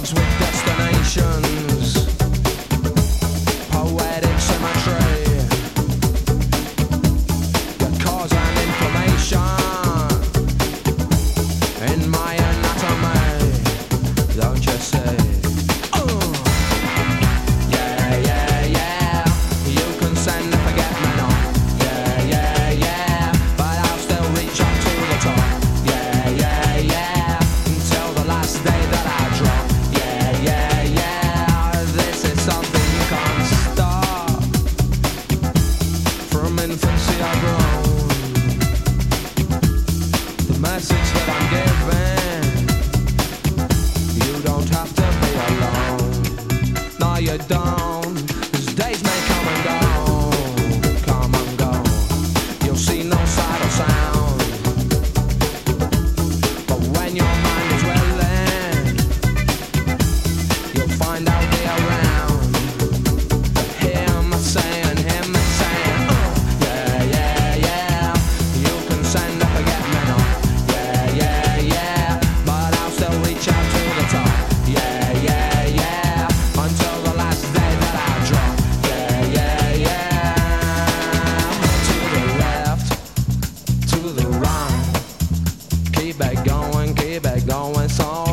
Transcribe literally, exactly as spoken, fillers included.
dogs with destinations, poetic symmetry, that cause an inflammation in my anatomy, don't you see? Uh. Yeah, yeah, yeah, you can send a forget me not. Yeah, yeah, yeah, but I'll still reach up to the top. Yeah, yeah, yeah, until the last day that I drop. Yeah, yeah, yeah, this is something you can't stop. From infancy I've grown. The message that I'm giving, you don't have to be alone. No, you don't, 'cause days may come and go, come and go. You'll see no sight or sound, but when your mind is willing, you'll find out they around. Him saying, him saying, uh, yeah, yeah, yeah, you can send a forget me not. Yeah, yeah, yeah, but I'll still reach out to the top. Yeah, yeah, yeah, until the last day that I drop. Yeah, yeah, yeah, to the left, to the right, keep it going, keep it going, so